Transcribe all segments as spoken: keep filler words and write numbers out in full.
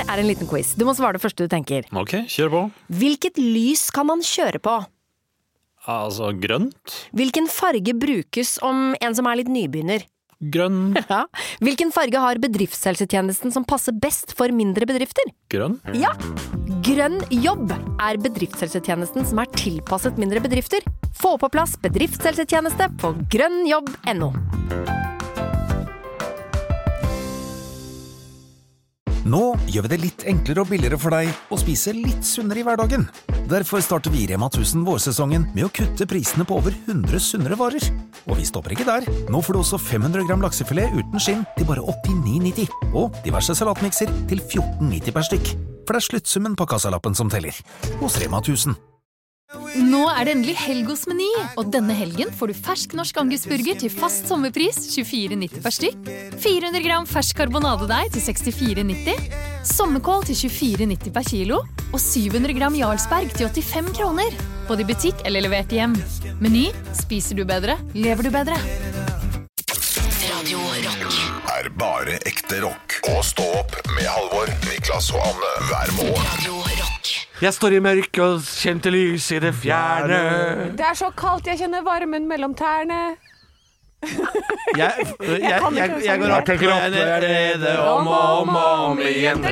er en liten quiz. Du må svare det første du tenker. Ok, kjør på. Hvilket lys kan man kjøre på? Altså, grønt? Hvilken farge brukes om en som er litt nybegynner? Grønn. Ja. Hvilken farge har bedriftshelsetjenesten som passer best for mindre bedrifter? Grønn? Ja. Grønn jobb er bedriftshelsetjenesten som er tilpasset mindre bedrifter. Få på plass bedriftshelsetjeneste på grønn jobb punktum no. Nå gjør vi det litt enklere og billigere for deg å spise litt sunnere i hverdagen. Derfor starter vi i Rema tusen vårsesongen med å kutte prisene på over hundre sunnere varer. Og vi stopper ikke der. Nå får du også fem hundre gram laksefilet uten skinn til bare åttini nitti. Og diverse salatmikser til fjorten nitti per stykk. For det er sluttsummen på kassalappen som teller. Hos Rema tusen. Nå er det endelig helg hos Meny, og denne helgen får du fersk norsk angusburger til fast sommerpris tjuefire nitti per stykk, fire hundre gram fersk karbonadedeig til sekstifire nitti, sommerkål til tjuefire nitti per kilo, og syv hundre gram Jarlsberg til åttifem kroner. Både i butikk eller levert hjem. Meny, spiser du bedre, lever du bedre. Radio Rock er bare ekte rock. Og stå opp med Halvor, Niklas og Anne hver morgen. Radio Rock. Jeg står i mørk og kjente lys i det fjerne. Det er så kaldt, jeg kjenner varmen mellom tærne. Jeg, jeg, jeg, jeg, jeg går opp, og jeg nede om og om og om igjen.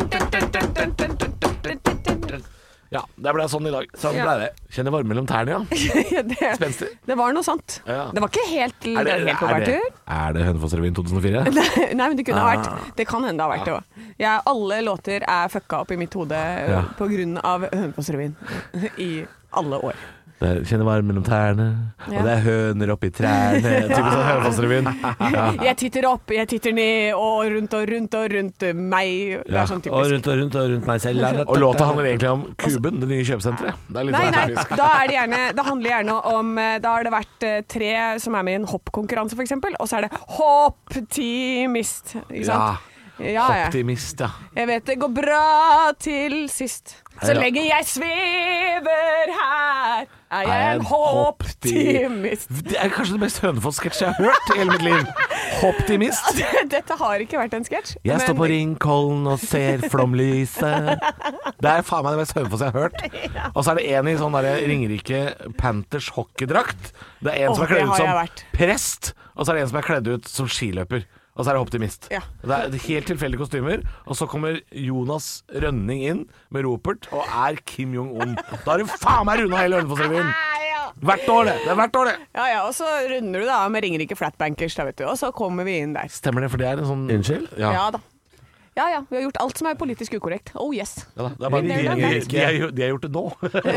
Ja, det ble sånn i dag. Sånn ble det. Kjenner varme mellom tærne, ja. det, Spenstig. Det var noe sånt. Ja. Det var ikke helt, Er det, helt på er hver det, tur. er det Hønefoss-revyen to tusen og fire? Nei, men det kunne ha Ah. vært. Det kan hende det har vært det også. Jeg, alle låter er fucka opp i mitt hode Ja. på grunn av Hønefoss-revyen i alle år. Jeg kjenner varme mellom tærne, Ja. og det er høner oppi trærne. Typisk sånn Hønefoss-revyen. Ja. Jeg titter opp, jeg titter ned, og rundt og rundt og rundt meg. Det Ja. er sånn Og typisk. rundt og rundt og rundt meg selv. Og låta handler egentlig om Kuben, det nye kjøpesenteret. Det er litt Nei, sånn nei, typisk. da er det gjerne Det handler gjerne om eh, Da har det vært eh, tre som er med i en hoppkonkurranse for eksempel, og så er det Hopptimist, ikke sant? Ja, ja. Optimist, ja. Jeg vet det går bra til sist. Så Ja. lenge jeg svever her, er jeg en hopptimist. Det er kanskje det mest Hønefoss-sketsj jeg har hørt i hele mitt liv. Hopptimist. Dette har ikke vært en sketsj. Jeg står men- på Ringkollen og ser flomlyset. Det er faen meg det mest Hønefoss jeg har hørt. Og så er det en i sånn der Ringerike Panthers hockeydrakt. Det er en Åh, som er det kledd ut har som jeg vært. prest, og så er det en som er kledd ut som skiløper. Og så er det optimist. Ja. Det er helt tilfeldige kostymer. Og så kommer Jonas Rønning inn med ropert og er Kim Jong-un. Da har du faen meg runda hele Hønefoss-revyen. Hvert år, det. Det er hvert år, det. Ja, ja, og så runder du da med Ringerike Flatbankers, da, vet du. Og så kommer vi inn der. Stemmer det, for det er en sånn Unnskyld? Ja. Ja da. Ja, ja, vi har gjort alt som er politisk ukorrekt. Oh yes. Ja da, det er bare de, Det er de, greit. de, har- de har gjort det nå.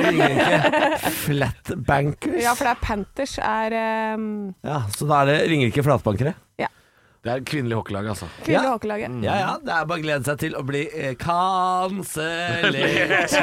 Flatbankers. Ja, for det er Panthers er um, Ja, så da er det Ringerike Flatbankere. Det er kvinnelige hockeylag, altså. kvinnelige Ja. hockeylaget. Ja, ja, det er bare å glede seg til å bli eh, kansellert.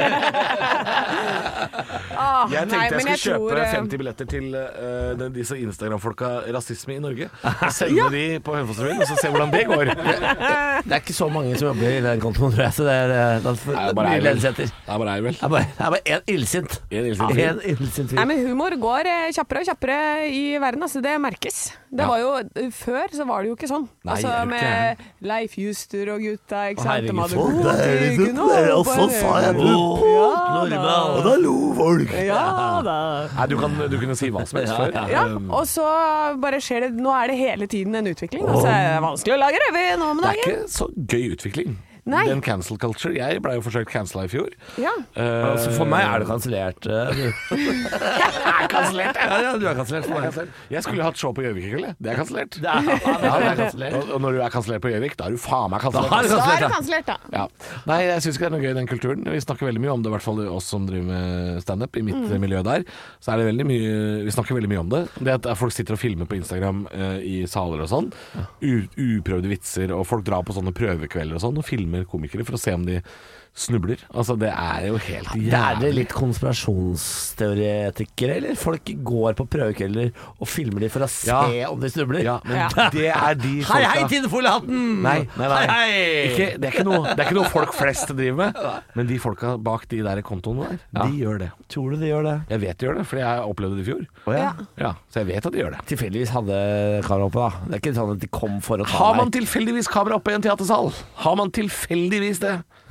Ah, Jeg tenkte nei, jeg men skulle kjøpe tror, eh, femti billetter til eh, den- disse Instagram-folka Rasisme i Norge. Og sende de på Hønefoss-revyen, og så se hvordan det går. Det er ikke så mange som jobber i den kontoen, tror jeg, så det er, eh, da får Nei, det er bare mye ei, vel. glede seg til. Det er bare ei, vel. Det er bare, det er bare en illsint. En illsint fyr. En illsint fyr. Nei, men humor går eh, kjappere og kjappere i verden, altså det merkes. Det Ja. var jo, eh, før så var det jo ikke sånn. Nei, altså er du med Leif Juster og gutta, ikke Å, sant? De hadde herregud, god det er tid, liksom- kunne det er holde også på sa jeg en- på Ja Norge, og da. da lo folk. Ja da. Nei, du, kan, du kunne si hva som helst før. Ja, Um, og så bare skjer det. Nå er det hele tiden en utvikling. Altså, det er vanskelig å lage revy nå om det er dagen. ikke så gøy utvikling. Nei. Den cancel culture. Jeg ble jo forsøkt cancela i fjor. Ja. Uh, Altså, for meg er det kansellert. eh, du. kansellert, Ja, ja, du er kansellert for meg. Jeg skulle hatt show på Gjøvik i kveld. jeg. Det er kansellert. Det er, ja, det er kansellert. Og, og når du er kansellert på Gjøvik, da er du faen meg Da kansellert. er det Da er kansellert, det ja. kansellert, da. Ja. Nei, jeg syns ikke det er noe gøy, den kulturen. Vi snakker veldig mye om det, i hvert fall oss som driver med standup i mitt Mm. miljø der. Så er det veldig mye Vi snakker veldig mye om det. Det at folk sitter og filmer på Instagram eh, i saler og sånn. U, uprøvde vitser, og folk drar på sånne prøvekvelder og sånn og filmer komikere for å se om de snubler. Altså, det er jo helt Det er det jævlig. litt konspirasjonsteoretikere, eller? Folk går på prøvekvelder og filmer de for å se Ja. om de snubler. Ja, men Ja. det er de Hei, hei, folka Tinnefoliehatten! Nei, nei, nei. Hei, hei! Ikke, det, er ikke noe, det er ikke noe folk flest driver med, men de folka bak de der kontoene der, Ja. de gjør det. Tror du de gjør det? Jeg vet de gjør det, for jeg opplevde det i fjor. Å, ja. Ja. Ja, så jeg vet at de gjør det. Tilfeldigvis hadde kamera oppe, da. Det er ikke sånn at de kom for å ta Har man deg. tilfeldigvis kamera oppe i en teatersal? Har man tilfeldigvis det?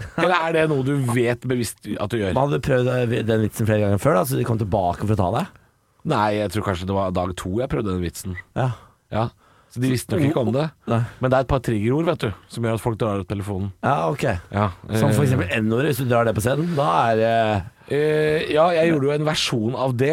Eller er det noe du vet bevisst at du gjør? Man hadde prøvd den vitsen flere ganger før, da, så de kom tilbake for å ta deg. Nei, jeg tror kanskje det var dag to jeg prøvde den vitsen. Ja. Ja. Så de visste nok ikke om det. Nei. Men det er et par triggerord, vet du, som gjør at folk drar ut telefonen. Ja, ok. Ja. Som for eksempel N-ordet, hvis du drar det på scenen, da er det Eh, ja, jeg gjorde jo en versjon av det.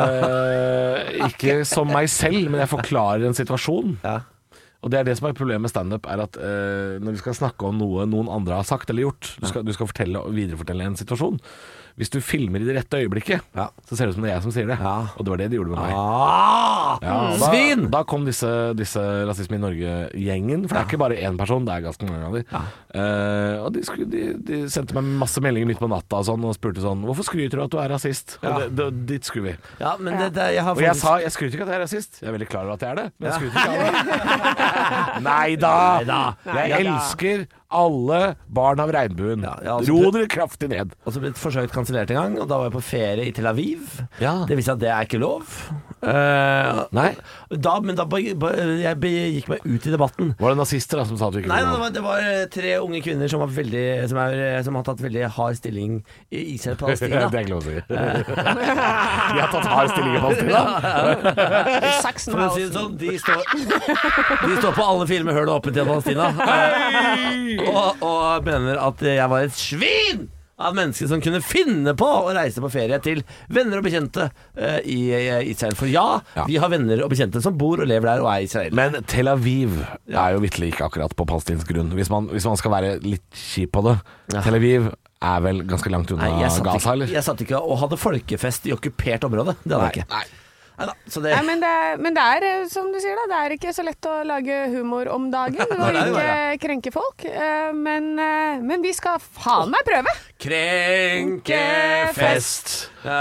Eh, ikke som meg selv, men jeg forklarer en situasjon. Ja. Og det er det som er problemet med stand-up, er at eh, når du skal snakke om noe noen andre har sagt eller gjort, du skal, du skal fortelle og viderefortelle en situasjon. Hvis du filmer i det rette øyeblikket, Ja. så ser det ut som det er jeg som sier det. Ja. Og det var det de gjorde med meg. Ah! Ja, og da, Svin! Da kom disse, disse Rasisme i Norge-gjengen, for det er ikke bare én person, det er ganske mange av dem. Ja. Eh, og de, skulle, de, de sendte meg masse meldinger midt på natta og, sånn, og spurte sånn: hvorfor skryter du at du er rasist? Ja. Og det, det, dit skulle vi. Ja, men det, det, jeg har Og jeg faktisk- sa jeg skryter ikke at jeg er rasist. Jeg er veldig klar over at jeg er det, men jeg skryter ikke av det. Nei da! Neida. Jeg Neida. elsker alle barn av regnbuen. Ja, jeg har også Ro prøvd- dere kraftig ned. Og så ble det forsøkt kansellert en gang, og da var jeg på ferie i Tel Aviv. Ja. Det viste at det er ikke lov. Eh, Nei. Da, men da be- be- jeg begikk meg ut i debatten. Var det nazister da som sa at du ikke Nei, kunne det var, det var eh, tre unge kvinner som, var veldig, som, er, som har tatt veldig hard stilling i Israel-Palestina. Det er ikke lov å si. De har tatt hard stilling i Palestina. For å si det sånn, de står, de står på alle filmer Høl og åpent i Palestina og, og mener at jeg var et svin av mennesker som kunne finne på å reise på ferie til venner og bekjente eh, i eh, Israel. For ja, Ja. vi har venner og bekjente som bor og lever der og er i Israel. Men Tel Aviv er jo vitterlig ikke akkurat på palestinsk grunn. Hvis man, hvis man skal være litt kjip på det. Ja. Tel Aviv er vel ganske langt unna Nei, jeg satt, Gaza, ikke, eller? jeg satt ikke og hadde folkefest i okkupert område. Det hadde jeg ikke. Nei. Neida, så det, Nei, men, det, men det er, eh, som du sier da, det er ikke så lett å lage humor om dagen og Nei, det er det ikke krenke folk. Eh, Men, eh, men vi skal faen meg prøve. Krenkefest.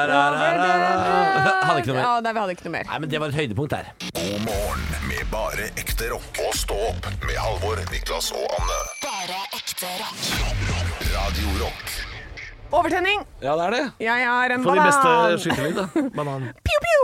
Hadde ikke noe mer. Ja, nei, vi hadde ikke noe mer. Nei, men det var et høydepunkt der. God morgen med bare ekte rock. Og stå opp med Halvor, Niklas og Anne. Bare ekte rock. Radio Rock. Overtenning. Ja, det er det. Jeg har en For de beste banan. skytelyd, da. Banan. Piu, piu.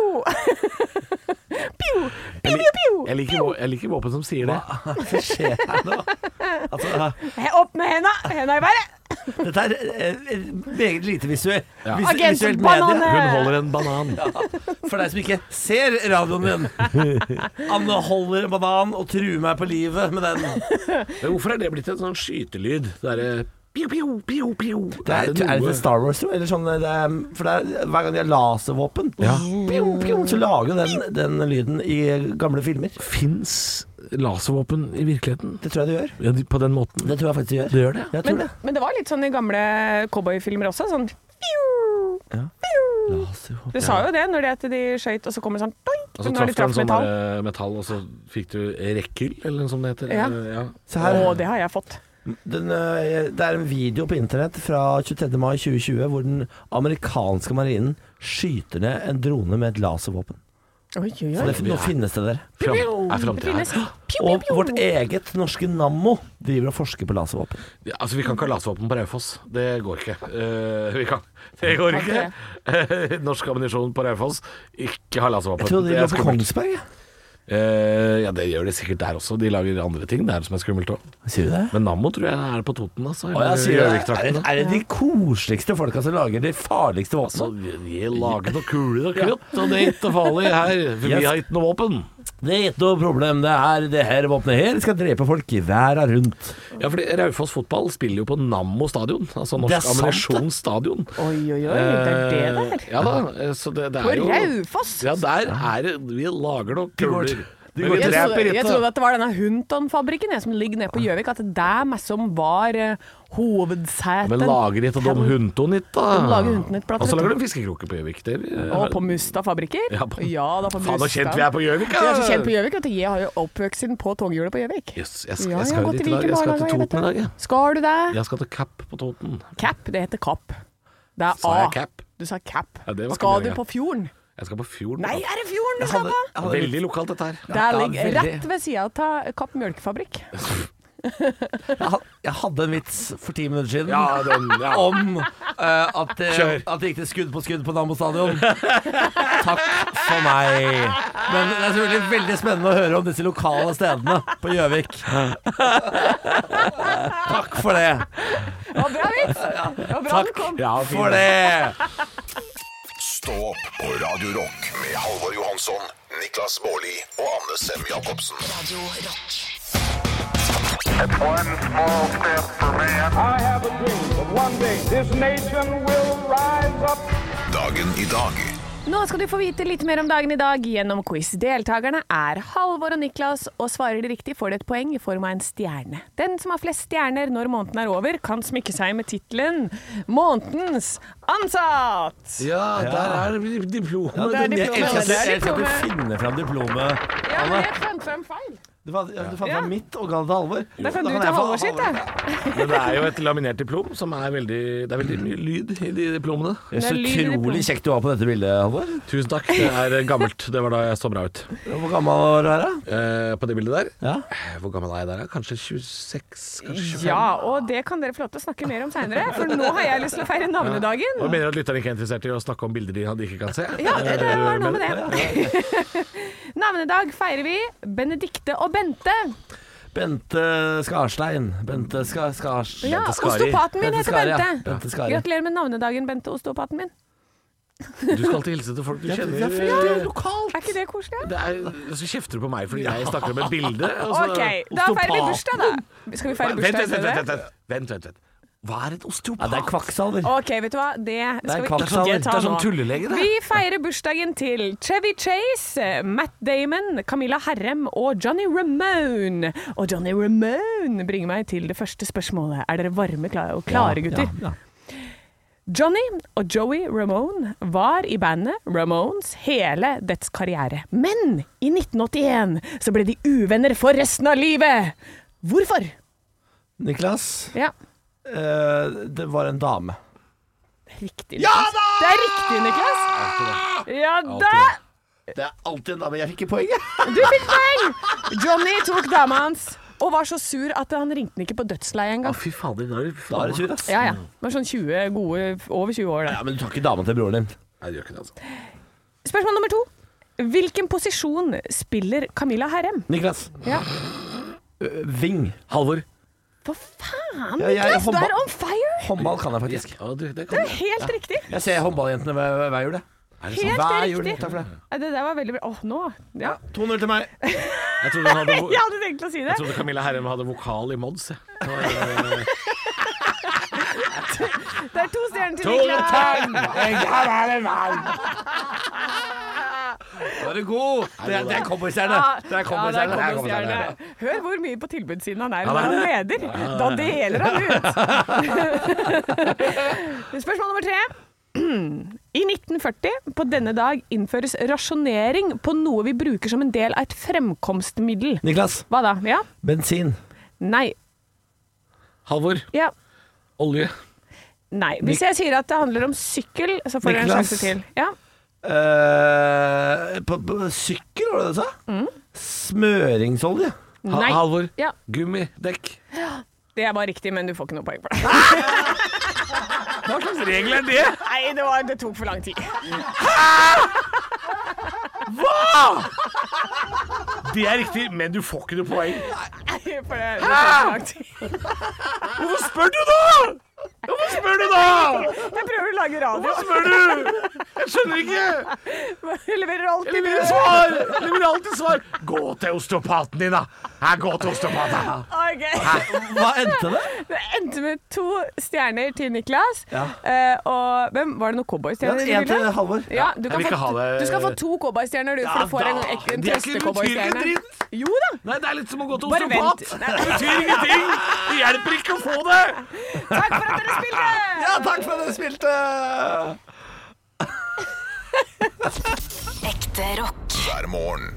Piu, Jeg, piu, lik, piu, piu. jeg, liker, vå- jeg liker våpen som sier det. Hva skjer her nå? Altså, Opp med henda, henda i været. dette er eh, meget lite visuelt. Ja. Vis, Agent visuelt Banane. medie. Hun holder en banan. For deg som ikke ser radioen min. Anne holder en banan og truer meg på livet med den. Men hvorfor er det blitt en sånn skytelyd? Det derre piu, piu, piu, piu. Det er, er det til Star Wars, tror jeg? Eller sånn, det er, for det er, hver gang de har laservåpen, Ja. piu, piu, så lager den, den lyden i gamle filmer. Fins laservåpen i virkeligheten? Det tror jeg det gjør. Ja, de- på den måten? Det tror jeg faktisk det gjør. Det gjør det? Jeg tror Men, det. men det var litt sånn i gamle cowboyfilmer også. Sånn piu, Ja. piu. Laservåpen. Du sa jo det når det at de skøyt, og så kommer det sånn doink, Og så når de traff du en traff sånn metall. der, eh, metall, og så fikk du rekkyll, eller noe sånt det heter. Ja. Eh, ja. Så her, Å, det har jeg fått. den, øh, det er en video på internett fra tjuetredje mai tjue tjue hvor den amerikanske marinen skyter ned en drone med et laservåpen. Oi, oi, Så oi. det, nå finnes det der. Fram, er Det framtida finnes. her. Piu, piu, Og piu. vårt eget norske Nammo driver og forsker på laservåpen. Ja, altså, vi kan ikke ha laservåpen på Raufoss. Det går ikke. Eh, vi kan. Det går ikke. Eh, Norsk ammunisjon på Raufoss. Ikke ha laservåpen. Jeg trodde de Det lå er på skummelt. Kongsberg. jeg. Eh, ja, det gjør de sikkert der også. De lager andre ting der som er skummelt òg. Sier du det? Men Nammo tror jeg er på Toten, altså. Å, jeg eller sier det. Er, Gjøvik-trakten, det, da. er det de koseligste folka som lager de farligste Så våpnene? vi lager noe kuler og krutt, og det er ikke farlig her, for vi har ikke noe våpen. Det er ikke noe problem. Det er det her våpenet her skal drepe folk i verden rundt. Ja, fordi Raufoss fotball spiller jo på Nammo stadion, altså Det er Norsk sant, ammunisjonsstadion. Oi, oi, oi. Det er det der. Eh, Ja da, eh, så det, det På er jo Raufoss. Ja, der er det Vi lager noe går- kuler. de Men går vi Jeg dreper trodde, jeg ikke. trodde at det var denne Hunton-fabrikken jeg, som ligger nede på Gjøvik, at det der mest som var uh, hovedsetet. Men lager ikke de Hunton hit, da? De lager Hunton hit, Og så lager de fiskekroker på Gjøvik. Det er- Og på Musta-fabrikker. Ja, på- Ja, da på Faen, så Musta. kjent vi er på Gjøvik, Vi er så kjent på Gjøvik, vet du. Jeg har jo oppvokst på toghjulet på Gjøvik. Yes, jeg skal, Ja, jeg jeg skal har jo gått dit i i dag. Jeg skal Viken til barnehage, Toten i dag, vet jeg. Skal du det? Jeg skal til Kapp på Toten. Cap, det heter Kapp. Det er Sa A. jeg Kapp? Du sa Cap. Ja, det var ikke Skal du meningen. på fjorden? Jeg skal på fjorden. Nei, da. er det fjorden du skal på? Veldig lokalt, dette her. Det Ja, ligger veldig. rett ved sida av Kapp mjølkefabrikk. Jeg had- jeg hadde en vits for ti minutter siden Ja, den, ja. om eh, at, det, Kjør. at det gikk til skudd på skudd på Nammo stadion. Takk for meg. Men det er selvfølgelig veldig spennende å høre om disse lokale stedene på Gjøvik. Takk for det. Det var bra vits! Det var bra den kom. Ja, fin. For det. Stå opp på Radio Rock med Halvor Johansson, Niklas Baarli og Anne Sem Jacobsen. Radio Rock. It's one small step for man. I have a dream that one day this nation will rise up. Dagen i dag. Nå skal du få vite litt mer om dagen i dag gjennom quiz. Deltakerne er Halvor og Niklas, og svarer de riktig får de et poeng i form av en stjerne. Den som har flest stjerner når måneden er over, kan smykke seg med titlen Månedens ansatt. Ja, der er diplomet. det er Jeg diplomet. elsker at du- Det er jeg elsker at du diplomet. finner fram diplomet, Ja, Anne. jeg fant frem feil. Du fant, ja, du fant Ja. fram mitt og ga det til Halvor. Da kan Da du jeg ta få Halvor sitt, da. Men det er jo et laminert diplom som er veldig, det er veldig mye lyd i de diplomene. Det er så Det er lyd i utrolig diplomet. kjekt du har på dette bildet, Halvor. Tusen takk. Det er gammelt. Det var da jeg så bra ut. Hvor gammel var du her, da? Eh, på det bildet der. Ja. Hvor gammel er jeg der? da? Kanskje tjueseks? Kanskje tjuefem? Ja, og det kan dere få lov til å snakke mer om senere, for nå har jeg lyst til å feire navnedagen. Og mener at lytterne ikke er interessert i å snakke om bilder de de ikke kan se? Ja, det, det var noe med Men- det. Navnedag feirer vi Benedikte og Bente. Bente Skarstein. Bente Ska, Skars... Ja, Bente Skari. osteopaten min Bente heter Skari, ja. Bente. Bente Skari. Gratulerer med navnedagen, Bente, osteopaten min. Du skal alltid hilse til folk du kjenner. Ja, for det er lokalt. Er ikke det koselig? Det er, så kjefter du på meg fordi jeg snakker om et bilde. og så- Ok, da feirer vi bursdag, da. Skal vi feire Vent, bursdag i vent, vent, vent, stedet? vent, vent, vent, vent. Hva er et Ja, osteopat? det er kvakksalver. Ok, vet du hva? Det Det er skal vi kvakksalver. ikke Det ta Det er nå. sånn tullelege, det. Vi feirer bursdagen til Chevy Chase, Matt Damon, Camilla Herrem og Johnny Ramone. Og Johnny Ramone bringer meg til det første spørsmålet. Er dere varme klar og klare, gutter? Ja, ja. Johnny og Joey Ramone var i bandet Ramones hele dets karriere. Men i nitten åttien så ble de uvenner for resten av livet. Hvorfor? Niklas, Ja, eh, det var en dame. riktig, Niklas. Det er riktig, Niklas. Ja da! Det er alltid en dame. Jeg fikk ikke poenget. Du fikk poeng! Johnny tok dama hans og var så sur at han ringte den ikke på dødsleiet Å, engang. fy fader. Da er det Da er det sur, ass. Ja, ja. Det var sånn tjue gode, over tjue år. Ja, Da. men du tar ikke dama til broren din. Nei, det gjør ikke det, altså. Spørsmål nummer to. Hvilken posisjon spiller Camilla Herrem? Niklas. Ja. Ø, Ving. Halvor. Hva faen, Ja, jeg- Niklas? Du håndball- er on fire! Håndball kan jeg faktisk. Ja, det, det Det kan er helt riktig. Jeg ser håndballjentene hver, hver jul, det. Helt Hver jul. riktig. Takk for det. Ja, det der var veldig bra. Åh, nå. Ja. to null til meg. Jeg trodde, hun hadde, vo- Jeg hadde tenkt å si det. jeg trodde Camilla Herrem hadde vokal i Mods. jeg. Nå er det- Det er to stjerner til Niklas. Da er du god. Det er, det er cowboystjerne. Ja, Det er ja, cowboystjerne. det er cowboystjerne. Hør hvor mye på tilbudssiden han er når han leder. Da deler han ut. Spørsmål nummer tre. I nitten førti, på denne dag, innføres rasjonering på noe vi bruker som en del av et fremkomstmiddel. Niklas. Hva da? Ja? Bensin. Nei. Halvor. Ja. Olje. Nei. Hvis jeg sier at det handler om sykkel, så får dere en Niklas. sjanse til. Ja. Eh, på, på sykkel, var det det du sa? Smøringsolje. Ha Nei. Halvor. Ja. Gummidekk. Det var riktig, men du får ikke noe poeng for det. Hva slags regel er det? Nei, det, var, det tok for lang tid. Det er riktig, men du får ikke noe poeng. Nei, for det, det tok for lang tid. Hvorfor spør du da? Hvorfor spør du da? Jeg prøver å lage radio. Hvorfor spør du? Jeg skjønner ikke. Jeg leverer Jeg alltid leverer svar. Jeg leverer alltid svar. Gå til osteopaten din, da. Her, gå til osteopaten. Ok. Hva endte det? Det endte med to stjerner til Niklas. Ja. Eh, og hvem var det noen cowboystjerner? Ja, i en til bildet? Halvor. Ja, du, Jeg kan vil ikke få, ha det- du skal få to cowboystjerner, du, for Ja, du får en, da. en, en Det er ikke- trøste-cowboystjerne. betyr ikke Jo da. Nei, det er litt som å gå til Bare osteopat. vent. Nei. Det betyr ingenting. Det hjelper ikke å få det. Takk for at dere spilte! Ja, takk for at dere spilte! Ekte rock. hver morgen.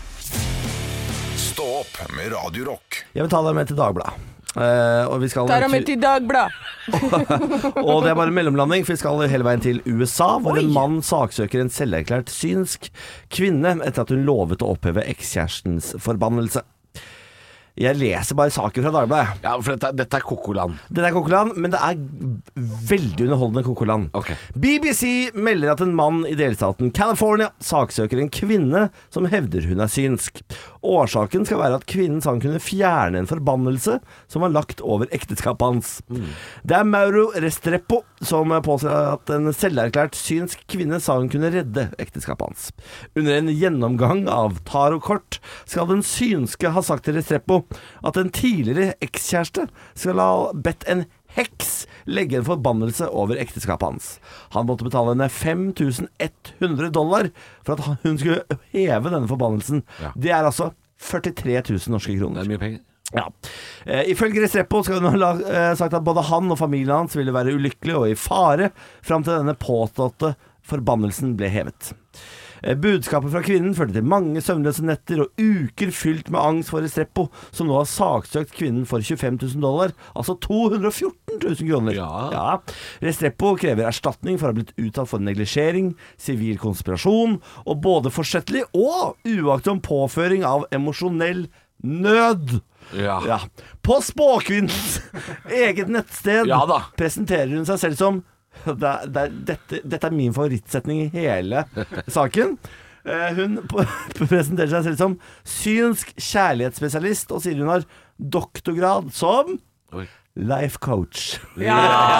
Stå opp med Radio Rock. Jeg vil ta deg med til Dagbladet. Eh, og vi skal Tar han med til Dagbladet. Og det er bare mellomlanding, for vi skal hele veien til U S A, hvor en mann saksøker en selverklært synsk kvinne etter at hun lovet å oppheve ekskjærestens forbannelse. Jeg leser bare saker fra Dagbladet. Ja, for dette, dette er Kokoland. Det er Kokoland, men det er veldig underholdende Kokoland. Okay. B B C melder at en mann i delstaten California saksøker en kvinne som hevder hun er synsk. Årsaken skal være at kvinnen sa hun kunne fjerne en forbannelse som var lagt over ekteskapet hans. Mm. Det er Mauro Restrepo som påstår at en selverklært synsk kvinne sa hun kunne redde ekteskapet hans. Under en gjennomgang av tarotkort skal den synske ha sagt til Restrepo at en tidligere ekskjæreste skal ha bedt en heks legge en forbannelse over ekteskapet hans. Han måtte betale henne fem tusen ett hundre dollar for at hun skulle heve denne forbannelsen. Ja. Det er altså førtitre tusen norske kroner. Det er mye penger. Ja. Eh, ifølge Restrepo skal hun ha eh, sagt at både han og familien hans ville være ulykkelige og i fare fram til denne påståtte forbannelsen ble hevet. Budskapet fra kvinnen førte til mange søvnløse netter og uker fylt med angst for Restrepo, som nå har saksøkt kvinnen for tjuefem tusen dollar, altså to hundre og fjorten tusen kroner. Ja. Ja. Restrepo krever erstatning for å ha blitt uttalt for neglisjering, sivil konspirasjon og både forsettlig og uaktsom påføring av emosjonell nød. Ja. Ja. På Spåkvinnens eget nettsted ja, da. presenterer hun seg selv som Det er, det er, dette, dette er min favorittsetning i hele saken. Uh, hun presenterer seg selv som synsk kjærlighetsspesialist og sier hun har doktorgrad som Oi. Life coach. Ja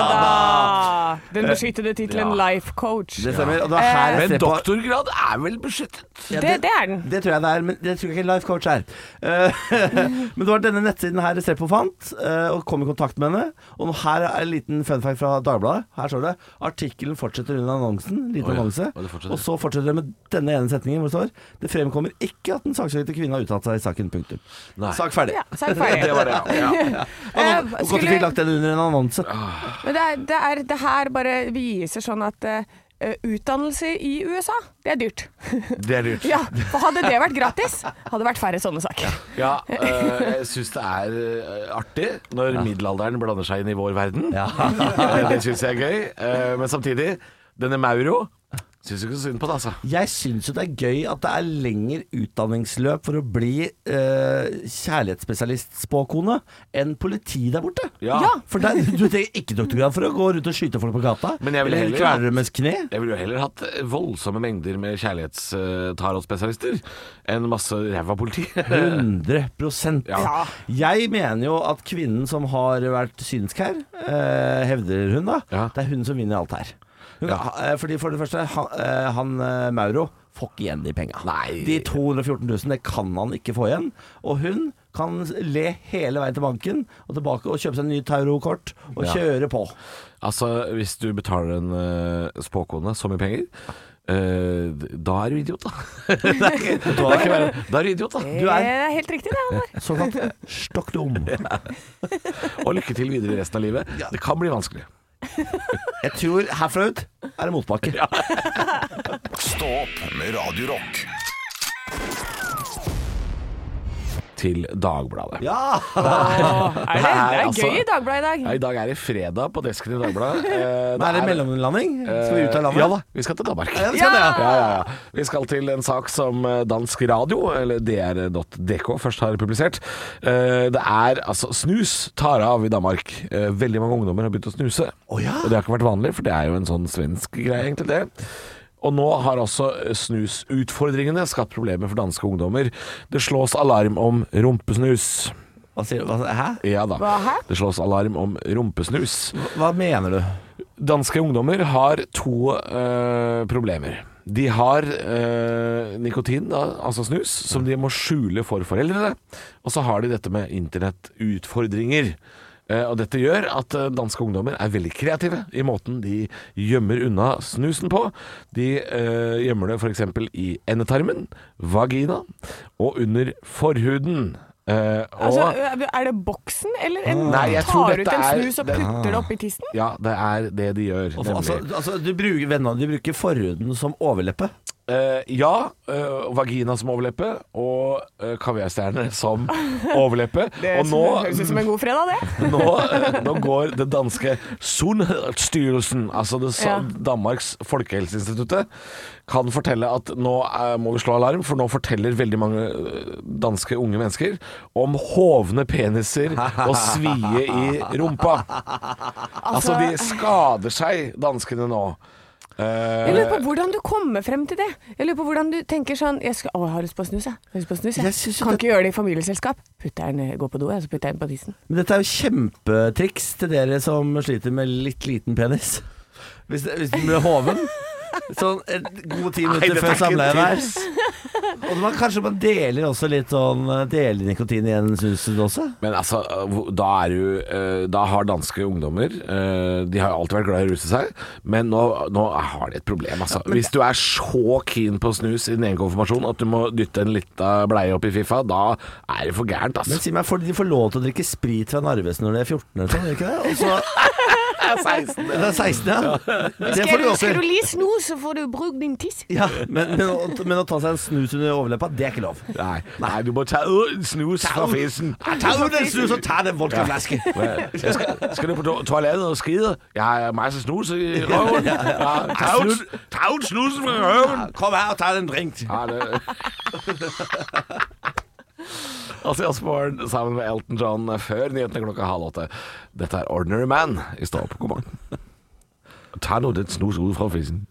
da! Den beskyttede titelen ja. Life coach. Det stemmer. Og det her men doktorgrad er vel beskyttet? Ja, det, det er den. Det tror jeg det er, men det tror jeg ikke life coach er. Men det var denne nettsiden her Restrepo fant, og kom i kontakt med henne. Og nå her er en liten fun fact fra Dagbladet. Her står det artikkelen fortsetter under annonsen. Liten oh, ja. annonse. Og så fortsetter det med denne ene setningen hvor det står: det fremkommer ikke at den saksøkte kvinnen har uttalt seg i saken. Punktum. Nei. Sak ferdig. Ja, sak ferdig. Det var det, ja. ja. Og nå, godt du fikk lagt den under en annonse. Men det, er, det, er, det her bare viser sånn at uh, utdannelse i U S A, det er dyrt. Det er dyrt. Ja, for hadde det vært gratis, hadde det vært færre sånne saker. Ja, uh, jeg synes det er uh, artig når ja. middelalderen blander seg inn i vår verden. Ja. Det synes jeg er gøy. Uh, men samtidig, denne Mauro synes du ikke så synd på det, altså? Jeg synes jo det er gøy at det er lengre utdanningsløp for å bli uh, kjærlighetsspesialist-spåkone enn politi der borte. Ja. Ja, for der, du trenger ikke doktorgrad for å gå rundt og skyte folk på gata. Men jeg ville heller, heller, med kne. Jeg ville jo heller hatt voldsomme mengder med kjærlighetstarotspesialister enn masse ræva politi. hundre prosent. Ja. Jeg mener jo at kvinnen som har vært synsk her, uh, hevder hun da, ja. det er hun som vinner alt her. Ja. Fordi for det første han, han Mauro får ikke igjen de pengene. De to hundre og fjorten tusen, det kan han ikke få igjen. Og hun kan le hele veien til banken og tilbake og kjøpe seg en ny taurokort og ja. kjøre på. Altså, hvis du betaler en uh, spåkone så mye penger, uh, da er du idiot, da. da, er ikke, da er du idiot, da. Du er, det er helt riktig, det, Annar. Såkalt stokkdum. Ja. Og lykke til videre i resten av livet. Det kan bli vanskelig. Jeg tror herfra ut er det motbakke. Ja. Stå opp med Radio Rock. Til Dagbladet. Ja! Åh, er det, det er altså, gøy i Dagbladet i dag. Ja, i dag er det fredag på desken i Dagbladet. Eh, det er det mellomlanding? Skal vi ut av landet? Ja da, vi skal til Danmark. Ja, ja. Ja, ja, ja. Vi skal til en sak som Dansk Radio, eller D R punktum D K, først har publisert. Eh, det er altså snus tar av i Danmark. Eh, veldig mange ungdommer har begynt å snuse. Oh, ja. Og det har ikke vært vanlig, for det er jo en sånn svensk greie egentlig det. Og nå har også snusutfordringene skapt problemer for danske ungdommer. Det slås alarm om rumpesnus. Hva sier du? Hæ? Ja da. Hva, hæ? Det slås alarm om rumpesnus. Hva mener du? Danske ungdommer har to øh, problemer. De har øh, nikotin, da, altså snus, som de må skjule for foreldrene. Og så har de dette med internettutfordringer. Uh, og dette gjør at uh, danske ungdommer er veldig kreative i måten de gjemmer unna snusen på. De uh, gjemmer det for eksempel i endetarmen, vagina og under forhuden. Uh, altså, er det boksen, eller en, nei, tar ut en snus og putter det, det opp i tissen? Ja, det er det de gjør. Og, altså, altså, du bruker, venner, de bruker forhuden som overleppe. Uh, ja, uh, vagina som overleppe og uh, kaviarstjerne som overleppe. Det og nå, høres ut som en god fredag, det. nå, uh, nå går det danske Sundhedsstyrelsen, altså det ja. Danmarks Folkehelseinstituttet, kan fortelle at nå uh, må vi slå alarm, for nå forteller veldig mange danske unge mennesker om hovne peniser og svie i rumpa. Altså, de skader seg, danskene nå. Uh, jeg lurer på hvordan du kommer frem til det. Jeg lurer på hvordan du tenker sånn jeg, skal, å, jeg har lyst på å snus, jeg. jeg, har lyst på å snus, jeg. jeg kan det... ikke gjøre det i familieselskap. Putt den, gå på do, så putter jeg den på tissen. Men dette er jo kjempetriks til dere som sliter med litt liten penis. Hvis, det, hvis den blir hoven sånn en god ti minutter før samleie der. Og man, kanskje man deler også litt sånn deler nikotin i en snusdåse. Men altså, da er jo da har danske ungdommer de har alltid vært glad i å ruse seg, men nå, nå har de et problem altså. Hvis du er så keen på snus i din egen konfirmasjon at du må dytte en liten bleie opp i FIFA, da er det for gærent altså. Men si meg, får de får lov til å drikke sprit fra Narvesen når de er fjorten eller sånn, ikke det? Og så seksten, det er seksten, ja. Skal du, skal du li snus, så får du bruke din tiss. Ja, men, men, å, men å ta seg en snus under overleppa, det er ikke lov. Nei, nei, du må ta ut en snus fra fisen. Ja, ta ut en snus og ta den vodkaflaske. Ja. Skal, skal du på to- toalettet og skide? Jeg har masse snus i røven. Ja, ja, ja. Ta ut, ta ut snusen fra røven. Ja, kom her og ta en drink. Ja, det... Altså Osbourne sammen med Elton John før nyhetene klokka halv åtte. Dette er Ordinary Man i Stå opp. God morgen. Ta nå den snus ut fra fisen.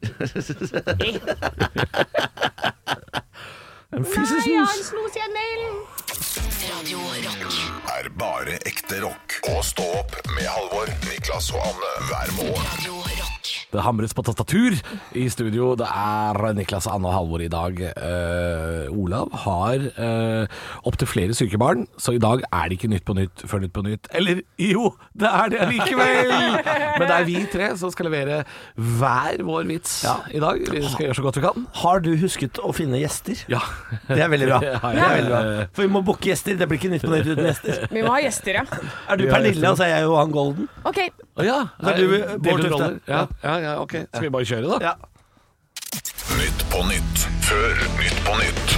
En fisesnus. Nei, jeg har en snus i neglen. Radio Rock er bare ekte rock. Og stå opp med Halvor, Niklas og Anne hver morgen. Radio Rock. Det hamres på tastatur i studio. Det er Niklas, Anne og Halvor i dag. Uh, Olav har uh, opp til flere syke barn, så i dag er det ikke Nytt på Nytt før Nytt på Nytt. Eller jo, det er det likevel! Men det er vi tre som skal levere hver vår vits ja. i dag. Vi skal gjøre så godt vi kan. Har du husket å finne gjester? Ja. Det er veldig bra. Ja, ja, det er veldig bra. For vi må booke gjester. Det blir ikke Nytt på Nytt uten gjester. Vi må ha gjester, ja. Er du Pernille, og så er jeg Johan Golden? Ok. Å ja, så er du Bård Tufte. Ja, ja, ja, ok. Skal vi bare kjøre da? Ja. Nytt på Nytt før Nytt på Nytt.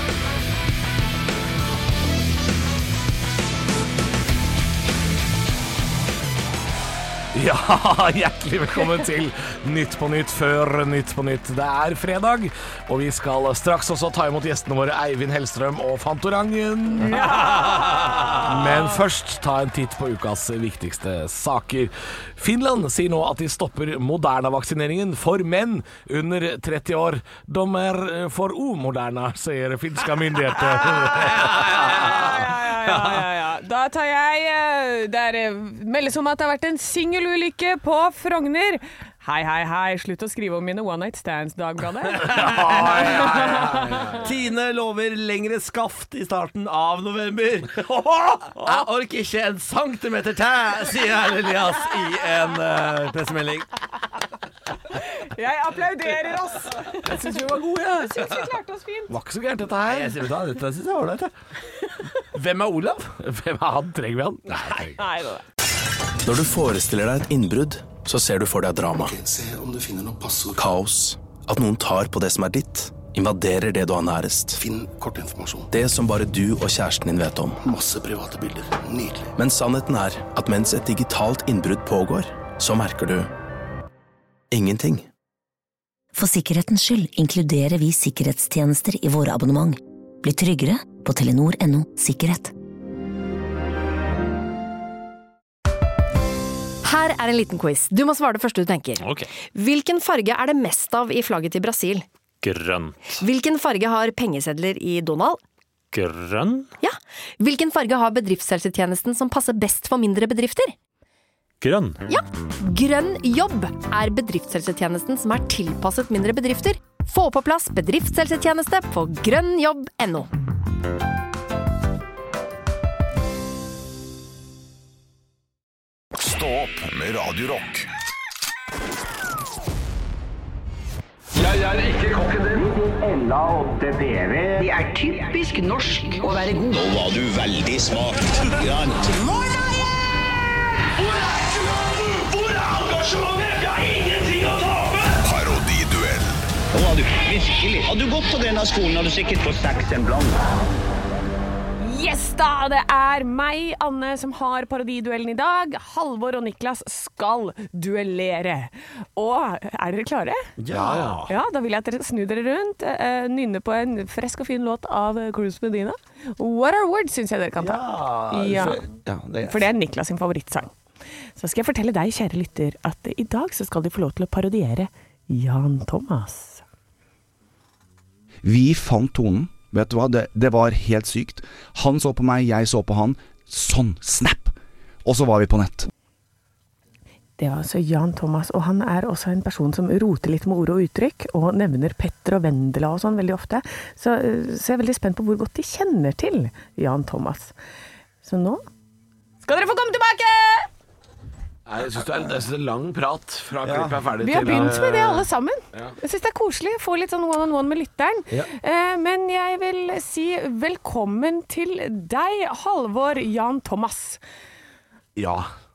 Ja, hjertelig velkommen til Nytt på Nytt før Nytt på Nytt. Det er fredag, og vi skal straks også ta imot gjestene våre Eivind Hellstrøm og Fantorangen. Ja! Men først ta en titt på ukas viktigste saker. Finland sier nå at de stopper Moderna-vaksineringen for menn under tretti år. De er for umoderne, sier finska myndigheter. Ja, ja, ja. Da tar jeg Der meldes om at det har vært en singelulykke på Frogner. Hei, hei, hei. Slutt å skrive om mine one night stands, Dagbladet. Tine lover lengre skaft i starten av november. Jeg orker ikke en centimeter til, sier Elias i en uh, pressemelding. Jeg applauderer oss. Jeg synes vi var gode, ja. Jeg synes vi klarte oss fint. Var ikke så gærent dette her. Jeg synes det, dette synes jeg var det. Hvem er Olav? Hvem er han? Trenger vi han? Nei, nei, nei. Når du forestiller deg et innbrudd, så ser du for deg drama. Kaos. At noen tar på det som er ditt. Invaderer det du har nærest. Finn kortinformasjon. Det som bare du og kjæresten din vet om. Masse private bilder. Nydelig. Men sannheten er at mens et digitalt innbrudd pågår, så merker du ingenting. For sikkerhetens skyld inkluderer vi sikkerhetstjenester i våre abonnement. Bli tryggere på telenor punktum no sikkerhet. Her er en liten quiz. Du må svare det første du tenker. Okay. Hvilken farge er det mest av i flagget til Brasil? Grønn. Hvilken farge har pengesedler i Donald? Grønn? Ja. Hvilken farge har bedriftshelsetjenesten som passer best for mindre bedrifter? Grønn. Ja. Grønn jobb er bedriftshelsetjenesten som er tilpasset mindre bedrifter. Få på plass bedriftshelsetjeneste på grønn jobb punktum no. Stå opp med Radio Rock. Jeg er ikke kokken din. Ella åtte D V. Det er typisk norsk å være god. Nå var du veldig smart. Grant. Hvor er engasjementet? Jeg har ingenting å tape! Parodiduell. Nå var du. Virkelig. Hadde du gått på denne skolen, hadde du sikkert fått seks en blant. Yes da, det er meg, Anne, som har parodiduellen i dag. Halvor og Niklas skal duellere. Og er dere klare? Ja, ja. Ja, da vil jeg at dere snur dere rundt, uh, nynne på en fresk og fin låt av Cruise Medina. What Are Words synes jeg dere kan ta. Ja, Ja. for- ja, det er- For det er Niklas sin favorittsang. Så skal jeg fortelle deg, kjære lytter, at i dag så skal de få lov til å parodiere Jan Thomas. Vi fant tonen. Vet du hva, det, det var helt sykt. Han så på meg, jeg så på han. Sånn, snap! Og så var vi på nett. Det var altså Jan Thomas, og han er også en person som roter litt med ord og uttrykk, og nevner Petter og Vendela og sånn veldig ofte. Så, så jeg er veldig spent på hvor godt de kjenner til Jan Thomas. Så nå skal dere få komme tilbake! Jeg synes det er, jeg synes det er lang prat fra Ja. klippet er ferdig Vi har til, begynt med det alle sammen. Ja. Jeg synes det er koselig å få litt sånn one-on-one med lytteren. Ja. Eh, men jeg vil si velkommen til deg, Halvor Jan Thomas. Ja.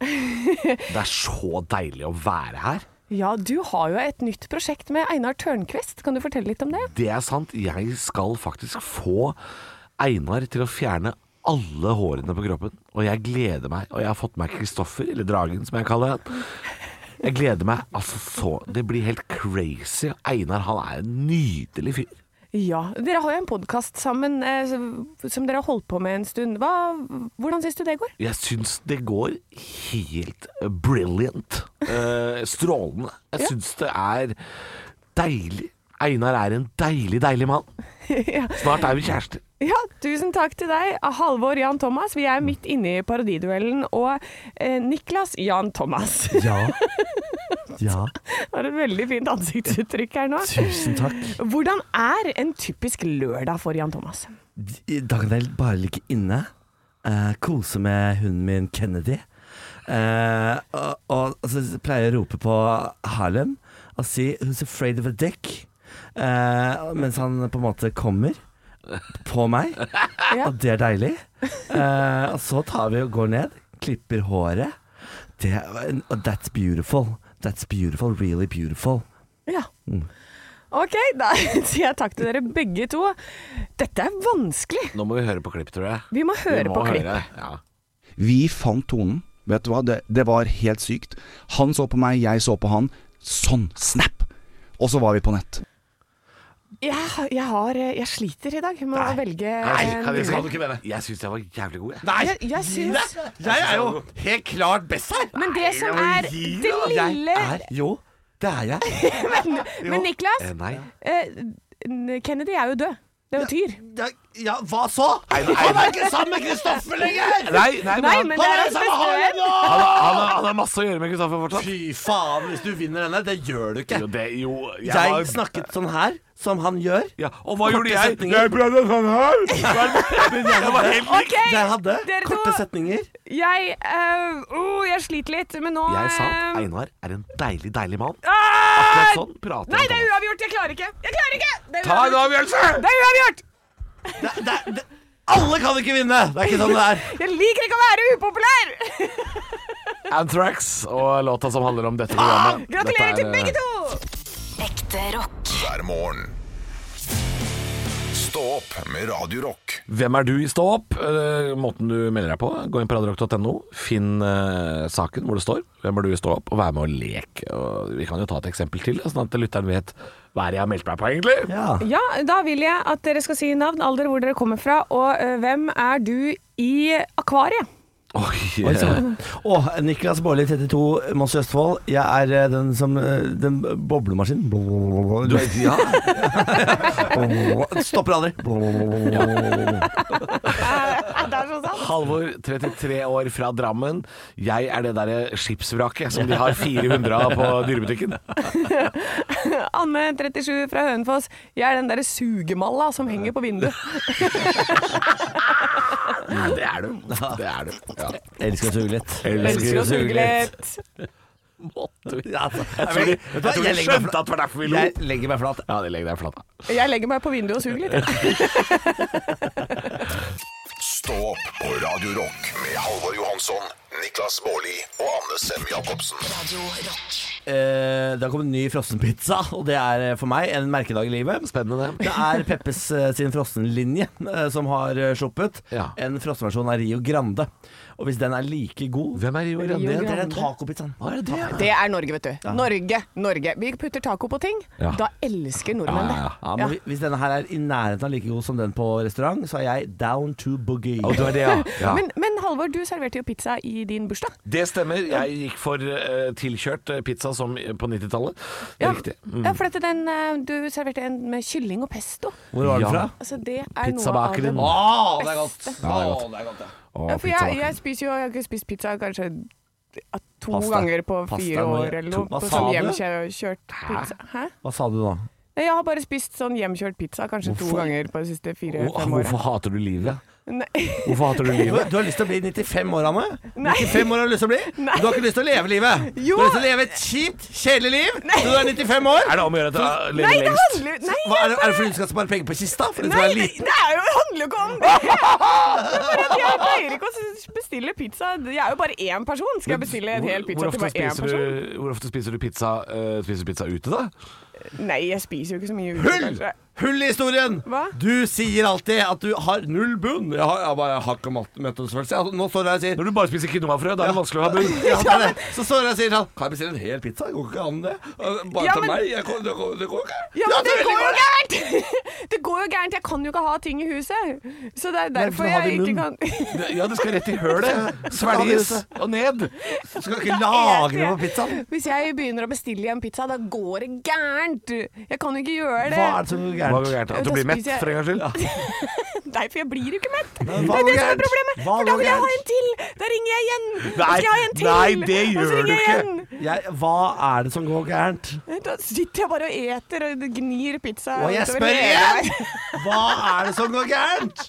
Det er så deilig å være her. Ja, du har jo et nytt prosjekt med Einar Tørnquist. Kan du fortelle litt om det? Det er sant. Jeg skal faktisk få Einar til å fjerne alle hårene på kroppen, og jeg gleder meg, og jeg har fått meg Kristoffer, eller Dragen som jeg kaller han. Jeg gleder meg, altså så, det blir helt crazy. Einar, han er en nydelig fyr. Ja, dere har jo en podcast sammen eh, som dere har holdt på med en stund. Hva, hvordan synes du det går? Jeg synes det går helt brilliant. Eh, strålende. Jeg synes det er deilig. Einar er en deilig, deilig mann. Ja. Snart er vi kjærester. Ja, tusen takk til deg, Halvor Jan Thomas. Vi er midt inne i parodiduellen, og eh, Niklas Jan Thomas. Ja. Ja. Det var et veldig fint ansiktsuttrykk her nå. Tusen takk. Hvordan er en typisk lørdag for Jan Thomas? I dag vil jeg bare ligge inne, eh, kose med hunden min Kennedy, eh, og, og, og så pleier jeg å rope på Harlem og si "Who's afraid of a dick?" eh, mens han på en måte kommer på meg, Ja. og det er deilig. Eh, og så tar vi og går ned, klipper håret. Det, og that's beautiful. That's beautiful, really beautiful. Ja. Mm. Ok, da sier jeg takk til dere begge to. Dette er vanskelig. Nå må vi høre på klipp, tror jeg. Vi må høre må på klipp. høre, ja. Vi fant tonen. Vet du hva, det, det var helt sykt. Han så på meg, jeg så på han. Sånn, snap! Og så var vi på nett. Jeg, jeg, har, jeg sliter i dag med å velge Nei, en kan jeg, vinner. du ikke mene? Jeg synes jeg var jævlig god, jeg. Nei, Jeg, jeg syns jeg er jo helt klart best her. Men det som er det lille Jeg er jo, det er jeg. Men, men Niklas, Eh, nei. eh, Kennedy er jo død. Det er jo tyr. Ja, ja, hva så? Han er ikke sammen med Kristoffer lenger! Nei, nei, men Nei, han, men det er hans beste venn. han, har, han, har, han har masse å gjøre med Kristoffer fortsatt. Fy faen, hvis du vinner denne, det gjør du ikke. Jo, det, jo, jeg, Jeg var- snakket sånn her, som han gjør. Ja, og hva Korte gjorde jeg? setninger. Jeg prøvde sånn her! Men jeg var helt lik. Ok, Jeg hadde dere korte to. setninger. Jeg, eh, oh, jeg sliter litt, men nå Jeg sa at eh, Einar er en deilig, deilig mann. ah! Akkurat sånn prater Nei, han det er til meg. uavgjort. Jeg klarer ikke. Jeg klarer ikke. Det er Ta en uavgjort. avgjørelse! Det er uavgjort. Det, det, det, alle kan ikke vinne! Det er ikke sånn det er. Jeg liker ikke å være upopulær. Anthrax og låta som handler om dette programmet. Gratulerer Dette til er, begge to. Ekte rock. hver morgen. Stå opp med Radio Rock. Hvem er du i Stå opp? Eh, måten du melder deg på, gå inn på radio rock punktum no, finn eh, saken hvor det står hvem er du i Stå opp, og vær med og lek. Og vi kan jo ta et eksempel til, sånn at lytteren vet hva er det jeg har meldt meg på egentlig. Ja. Ja, da vil jeg at dere skal si navn, alder, hvor dere kommer fra, og øh, hvem er du i akvariet? Oi, Oi, sånn. Å, Niklas Baarli, trettito, Moss i Østfold. Jeg er eh, den som eh, Den boblemaskinen. Du er, ja. Stopper aldri. Det er så sant. Halvor, trettitre år fra Drammen. Jeg er det der skipsvraket som de har fire hundre av på dyrebutikken. Anne, trettisju, fra Hønefoss. Jeg er den der sugemalla som henger på vinduet. Det er du. Det er du. Ja. Elsker å suge litt. Elsker å suge litt. Måtte vi. Ja, altså. Jeg tror de, jeg tror de Jeg legger meg skjønte flat. at det var derfor vi lo. Jeg legger meg flat. Ja, de legger deg flat. Jeg legger meg på vinduet og suger litt. Stå opp på Radio Rock med Halvor Johansson, Niklas Baarli og Anne Sem Jacobsen. Radio Rock. eh, det har kommet ny frossenpizza, og det er eh, for meg en merkedag i livet. Spennende det. Det er Peppes eh, sin frossenlinje eh, som har eh, sluppet Ja. en frossenversjon av Rio Grande. Og hvis den er like god Hvem er Rio Grande? Rio Det er den Grande. tacopizzaen. Hva er det det? Det er Norge, vet du. Norge, Norge. Vi putter taco på ting. Ja. Da elsker nordmenn det. Ja, Ja, men Hvis denne her er i nærheten av like god som den på restaurant, så er jeg down to boogie. Å, du er det, ja. ja. Men, men Halvor, du serverte jo pizza i din bursdag. Det stemmer. Jeg gikk for uh, tilkjørt uh, pizza som på nittitallet. Det er Ja, riktig. Mm. ja, for dette, den, eh, du serverte en med kylling og pesto. Hvor var den Ja. fra? Altså, det er noe av Pizzabakeren. det Å, det er godt! beste. Ja, det er godt. Å, det er godt, ja. Å, Ja, for jeg, pizzabaker. jeg spiser jo Jeg har ikke spist pizza kanskje ja, to Pasta. ganger på Pasta fire må- år eller to- noe. hva På sa sånn du? hjemkjørt pizza. Hæ? Hva sa du nå? Nei, jeg har bare spist sånn hjemkjørt pizza kanskje to Hvorfor? ganger på de siste Hvor- fire-fem Hvorfor åra. hater du livet? Nei. Hvorfor hater du Du, livet? du har lyst til å bli nittifem år, Anne? Nei. nittifem år har du lyst til å bli? Nei. Du har ikke lyst til å leve livet? Jo. Du har lyst til å leve et kjipt, kjedelig liv? Så du er nittifem år? Er det om å gjøre at du lever Nei, det lengst? handler Nei, Hva, er, det, jeg er det fordi du skal spare penger på kista? Fordi du Nei, er det, liten? det, er jo, det handler jo ikke om det. Det er bare at jeg pleier ikke å bestille pizza. Jeg er jo bare én person. Skal jeg bestille en hel pizza hvor, til hvor, ofte bare én spiser person? du, hvor ofte spiser du pizza, uh, spiser du pizza ute, da? Nei, jeg spiser jo ikke så mye ute, Hull! kanskje. Hull i historien! Hva? Du sier alltid at du har null bunn. Jeg har, jeg bare har ikke mat- møtesfølelse. Jeg- Nå står du her og sier Når du bare spiser quinoafrø, da er det vanskelig å ha bunn. ja, det er det. Så står du her og sier sånn: Kan jeg bestille en hel pizza? Det går ikke an, det. Bare Ja, til men- meg. Jeg, går- det, går, det går ikke. Ja, men det er veldig går jo godt. gærent! Det går jo gærent. Jeg kan jo ikke ha ting i huset. Så det er derfor Men du har jeg det i ikke munnen. kan Det- Ja, det skal rett i hølet. Svelges og ned. Du skal ikke lage det på pizzaen. Hvis jeg begynner å bestille en pizza, da går det gærent. Jeg kan jo ikke gjøre det. Hva er det som går Hva går gærent? gærent? At du Da blir mett, spiser jeg- for en gangs skyld? Nei, for jeg blir jo ikke mett. Men Det hva er det går som er gærent? problemet. Hva For da går vil jeg ha gærent? en til. Da ringer jeg igjen. Da Nei, skal jeg ha en til. nei, det Og så gjør ringer du jeg ikke. igjen. Jeg, hva er det som går gærent? Da sitter jeg bare og eter og gnir pizza. Og jeg utover spør hele igjen! veien. Hva er det som går gærent?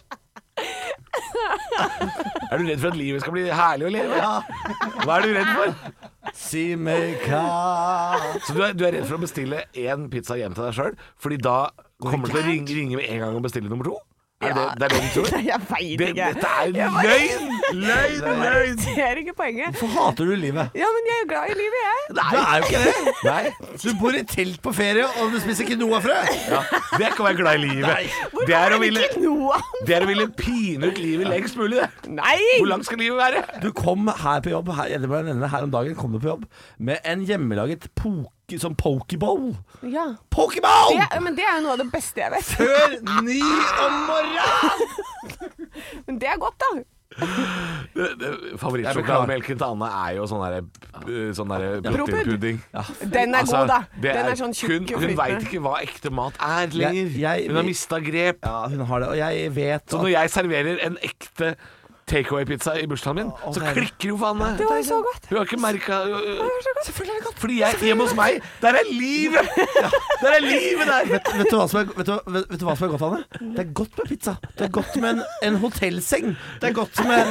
Er du redd for at livet skal bli herlig å leve? Hva er du redd for? Si meg hva. Så du er, du er redd for å bestille én pizza hjem til deg sjøl, fordi da kommer du til å ringe, ringe med en gang og bestille nummer to? Er det, det er det du tror? Nei, jeg veit Det, ikke. dette er Jeg bare- løgn! Løgn, løgn! Jeg ser ikke poenget. Hvorfor hater du livet? Ja, men jeg er glad i livet, jeg. Du er jo ikke det. Nei, Du bor i telt på ferie, og du spiser quinoafrø. ja, det er ikke å være glad i livet. Det er å ville, Ikke noe. det er å ville pine ut livet lengst mulig, det. Nei! Hvor langt skal livet være? Du kom her på jobb her, det må jeg nevne, her om dagen kom du på jobb med en hjemmelaget poke, som pokeball. Ja. Pokeball! Det, men det er jo noe av det beste jeg vet. Før ni om morgenen! Men det er godt, da. Det- det- Favorittsjokolademelken til Anne er jo sånn derre uh, sånn derre Propud. proteinpudding. Den er god, da. det Den er sånn tjukk hun, og hun flytende. veit ikke hva ekte mat er lenger. Jeg- jeg- hun har mista grep. Ja, hun har det, og jeg vet Så når jeg serverer en ekte takeaway-pizza i bursdagen min, så det er- klikker jo for Anne. Det var jo så godt. Hun har ikke merka Selvfølgelig er det godt. Fordi jeg hjemme hos meg, der er livet! Der er livet der! Vet, vet, du hva som er, vet, du, vet, vet du hva som er godt, Anne? Det er godt med pizza. Det er godt med en, en hotellseng. Det er godt med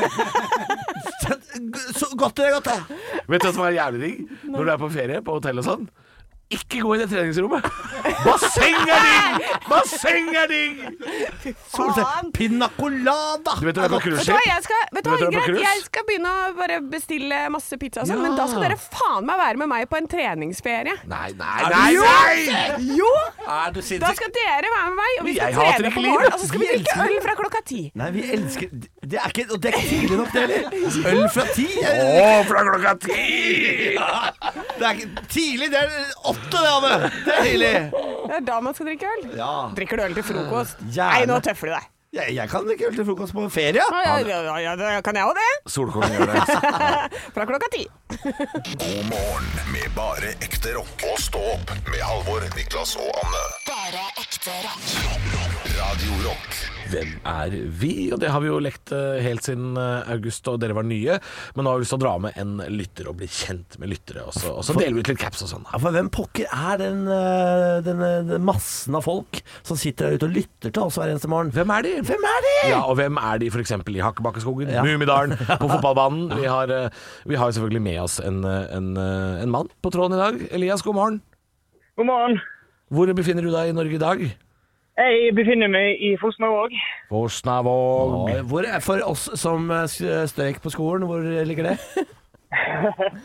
Så godt det er godt, det. Vet du hva som er jævlig digg? Når du er på ferie på hotell og sånn, ikke gå i det treningsrommet. Basseng er digg! Basseng er digg! Solseng. Pina colada. Du vet du er på Vet du hva, cruiseskip? jeg skal, vet du hva, Du vet du er på Ingrid? cruise? Jeg skal begynne å bare bestille masse pizza og sånn, Ja. men da skal dere faen meg være med meg på en treningsferie. Nei, nei, Er du nei! Jo! nei! Jo! Er du Da sinnssyk? skal dere være med meg, og vi Men skal jeg hater trene ikke på livet. morgen, og så skal vi Vi drikke elsker øl fra klokka ti. Nei, vi elsker Det er ikke, og det er ikke tidlig nok, det heller. Øl fra ti. Å, fra klokka ti! Det er ikke tidlig. Det er åtte, det, Anne. Det er tidlig. Det er da man skal drikke øl. Ja. Drikker du øl til frokost? Gjerne. Nei, nå tøffer du deg. Jeg, jeg kan drikke øl til frokost på ferie. Ja, ja, ja, ja, da kan jeg òg det. Solkongen gjør det. Fra klokka ti. God morgen med bare ekte rock. Og stå opp med Halvor, Niklas og Anne. Bare ekte rock. Radio Rock. Hvem er vi? Og det har vi jo lekt eh, helt siden eh, august, og dere var nye. Men nå har vi lyst til å dra med en lytter og bli kjent med lyttere. Og så, og så deler vi ut litt caps og sånn. Ja, for hvem pokker er den, øh, den, øh, den massen av folk som sitter der ute og lytter til oss hver eneste morgen? Hvem er de? Hvem er de? Ja, og hvem er de for eksempel i Hakkebakkeskogen, Ja. Mumidalen, på fotballbanen? Vi har, eh, vi har jo selvfølgelig med oss en, eh, en, eh, en mann på tråden i dag. Elias, god morgen. God morgen. Hvor befinner du deg i Norge i dag? Jeg befinner meg i Fosnavåg. Forsnavåg. Ja, hvor er, for oss som øh, strøyk på skolen, hvor ligger det?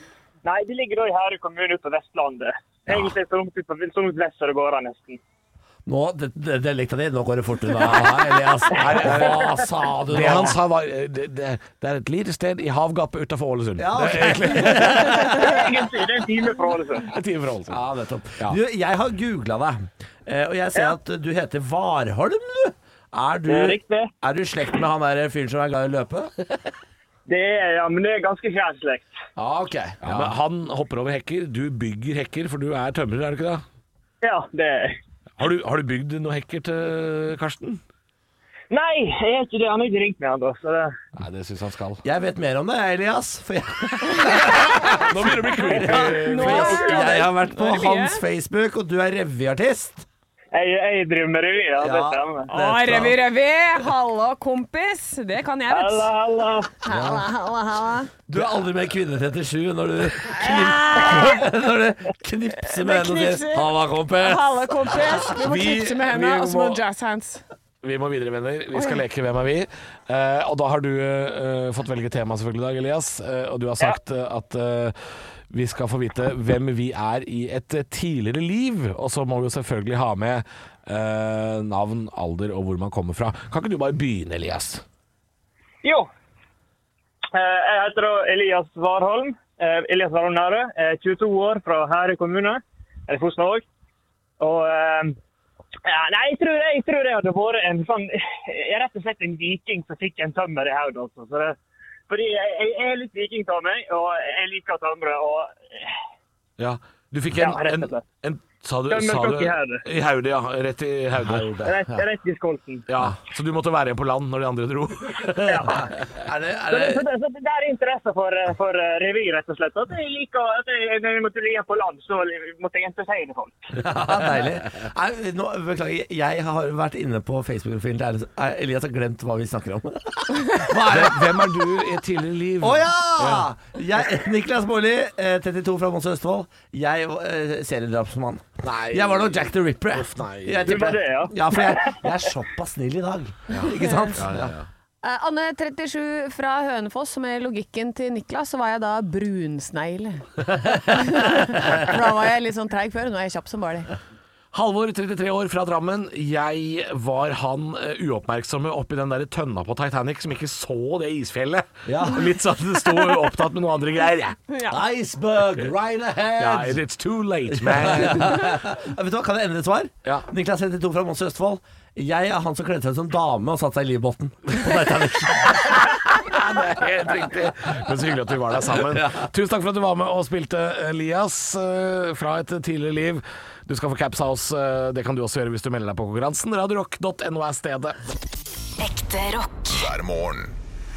Nei, det ligger da i Herøy kommune ute på Vestlandet. Egentlig så langt ut på så langt vest så det går an nesten. Nå, det, det, det likte jeg, nå går det fort unna, Elias. Hva sa du nå? Det han sa var det, det, det er et lite sted i havgapet utenfor Ålesund. Ja, det er egentlig Egentlig, det er en time fra Ålesund. En time fra Ålesund. Ja, nettopp. Ja. Du, jeg har googlet deg, eh, og jeg ser Ja. at du heter Warholm, du. Er du, Det er riktig. er du i slekt med han der fyren som er glad i å løpe? Det er, ja, men det er ganske fjern slekt. Ja, ok. Ja, men han hopper over hekker, du bygger hekker, for du er tømrer, er du ikke det? Ja, det er... Har du, har du bygd noen hekker til Karsten? Nei, jeg er ikke det. Han har ikke ringt meg ennå, så det... Nei, det synes han skal. Jeg vet mer om det, Elias. For jeg, Nå begynner det å bli creepy. for jeg, jeg har vært på Nå er det mye. hans Facebook, og du er revyartist. Jeg, jeg driver med revy, ja, det Ja. stemmer. Å, revy, revy! Hallo, kompis! Det kan jeg, vet Halla, halla. Halla, halla, halla. Du er aldri med Kvinne trettisju når du, knip, når du knipser med henne og sier knipser. 'Halla, kompis'. Halla, kompis! Vi må Vi- knipse med vi henne, og så må må- jazz hands. Vi må videre, venner. Vi skal leke Hvem er vi? Eh, og da har du eh, fått velge tema selvfølgelig i dag, Elias. Eh, og du har sagt eh, at eh, vi skal få vite hvem vi er i et eh, tidligere liv. Og så må vi jo selvfølgelig ha med eh, navn, alder og hvor man kommer fra. Kan ikke du bare begynne, Elias? Jo. Eh, Jeg heter da Elias Warholm. Eh, Elias Warholm Nære. Jeg er tjueto år fra Herøy kommune. Jeg er Fosnavåg. Og eh, ja, nei, jeg tror, jeg tror jeg hadde vært en sånn... Jeg er rett og slett en viking som fikk en tømmer i hodet, altså. Så det, fordi jeg, jeg er litt viking av meg, og jeg liker tømmere, og... Ja, du fikk en... Ja, rett og en, slett. en sa du, Tømmer sa tok du, i hodet. I hodet, ja. Rett i hodet. Rett, rett i skolten. Ja, så du måtte være igjen på land når de andre dro? Ja. Er det, Så er det, så det, det, så det er interesse for, for eh, revy, rett og slett. At jeg liker, at jeg, når jeg måtte ligge på land, så måtte jeg entertaine folk. ja, deilig. Nei, nå, beklager, jeg har vært inne på Facebook-profilen til Elias. Er- Elias har glemt hva vi snakker om. Hva er det? Hvem er du i et tidligere liv? Å ja! Jeg, Niklas Baarli, eh, trettito fra Mons Østfold. Jeg var eh, seriedrapsmann. Nei. Jeg var nok Jack the Ripper. jeg. Uff, nei. Jeg Du tipper- var det, ja. Ja, for jeg, jeg er såpass snill i dag. Ikke sant? Ja, ja, ja. Eh, Anne, trettisju fra Hønefoss, med logikken til Niklas, så var jeg da brunsnegle. For da var jeg litt sånn treig før, nå er jeg kjapp som bare det. Halvor, trettitre år, fra Drammen. Jeg var han uh, uoppmerksomme oppi den der tønna på Titanic som ikke så det isfjellet. Ja. Litt sånn det sto opptatt med noen andre greier. Ja. Ja. Iceberg, right ahead! Ja, it's too late, man. Vet du hva, kan jeg endre et svar? Ja. Niklas trettito fra Mons Østfold. Jeg er han som kledde seg ut som dame og satte seg i livbåten på Titanic. Ja, det er helt riktig. Men så hyggelig at vi var der sammen. Tusen takk for at du var med og spilte, Elias, uh, fra et tidligere liv. Du skal få Caps House. Uh, det kan du også gjøre hvis du melder deg på konkurransen. radiorock punktum no er stedet. Ekte rock. hver morgen.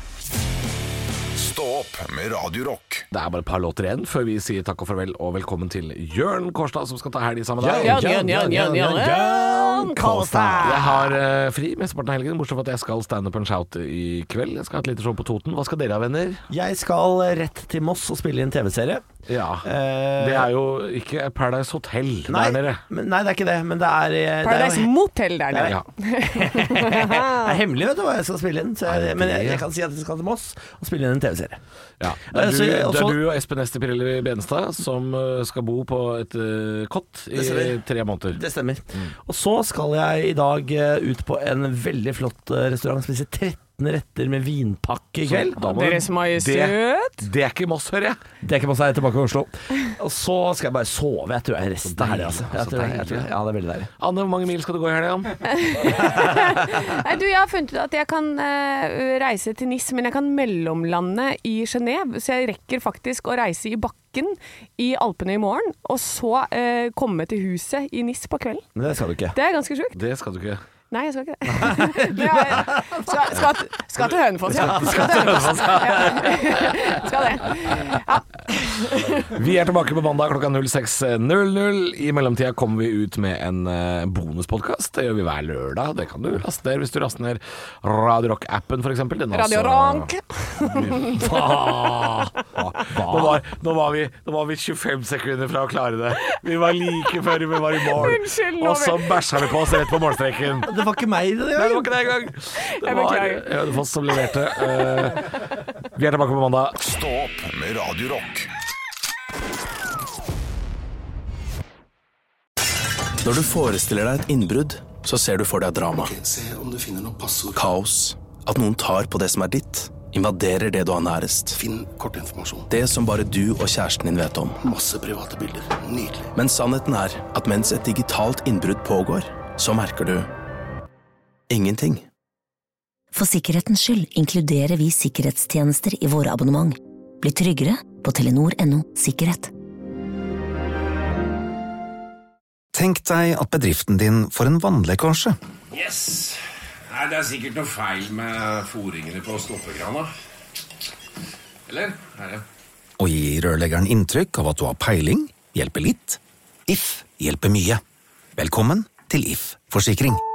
Stå opp med Radio Rock. Det er bare et par låter igjen før vi sier takk og farvel og velkommen til Jørn Kårstad, som skal ta helg sammen med deg. Jørn, Jørn, Jørn, Jørn, Jørn, Jørn Kårstad. Jeg har uh, fri mesteparten av helgen, bortsett fra at jeg skal stand up and shout i kveld. Jeg skal ha et lite show på Toten. Hva skal dere ha, venner? Jeg skal rett til Moss og spille i en T V-serie. Ja, Eh, det er jo ikke Paradise Hotel nei, der nede. men, nei, det er ikke det, men det er eh, Paradise det er, Motel der nede. Ja. det er hemmelig, vet du hva jeg skal spille inn. Så jeg, men jeg, jeg kan si at jeg skal til Moss og spille inn en T V-serie. Ja. Det, er Eh, du, så jeg- det også- er du og Espen Ester Pirelli Benestad som uh, skal bo på et uh, kott i Det stemmer. tre måneder. Det stemmer. Og så skal jeg i dag eh, ut på en veldig flott eh, restaurant, spise tretten retter med vinpakke i kveld. Da må du- Deres Majestet. Det, det er ikke Moss, hører jeg. Det er ikke på seg tilbake i Oslo. Og så skal jeg bare sove, jeg tror jeg resten av helga. Altså. Jeg Så tror jeg- jeg deilig. tror jeg- Ja, det er veldig deilig. Anne, hvor mange mil skal du gå i helga? Nei, du, jeg har funnet ut at jeg kan eh, reise til Nis, men jeg kan mellomlande i Genève, så jeg rekker faktisk å reise i bakken i Alpene i morgen, og så eh, komme til huset i Nis på kvelden. Men det skal du ikke. Det er ganske sjukt. Det skal du ikke. Nei, jeg skal ikke det. Men jeg skal, skal, skal til Hønefoss, ja. Skal til Hønefoss. Ja. Skal det. Ja. Vi er tilbake på mandag klokka null seks null null. I mellomtida kommer vi ut med en uh, bonuspodkast. Det gjør vi hver lørdag. Det kan du laste ned hvis du raster ned Radio Rock-appen, for eksempel. Den Radio også- Rank. Hva? Nå var, nå, var vi, nå var vi tjuefem sekunder fra å klare det. Vi var like før vi var i mål. Unnskyld, nå Og så bæsja vi på oss rett på målstreken. Det var ikke meg det Nei, det var ikke det engang. Det Jeg var beklager. Hønefoss som leverte. Uh, vi er tilbake på mandag. Stå opp med Radio Rock. Når du forestiller deg et innbrudd, så ser du for deg drama. Ok, se om du finner noe passord. Kaos. At noen tar på det som er ditt. Invaderer det du har nærest. Finn kortinformasjon. Det som bare du og kjæresten din vet om. Masse private bilder. Nydelig. Men sannheten er at mens et digitalt innbrudd pågår, så merker du ingenting. For sikkerhetens skyld inkluderer vi sikkerhetstjenester i våre abonnement. Bli tryggere på telenor punktum no sikkerhet. Tenk deg at bedriften din får en vannlekkasje. Yes. Nei, det er sikkert noe feil med foringene på stoppekrana. Eller? Er det? Og gi rørleggeren inntrykk av at du har peiling, hjelper litt. If hjelper mye. Velkommen til If Forsikring.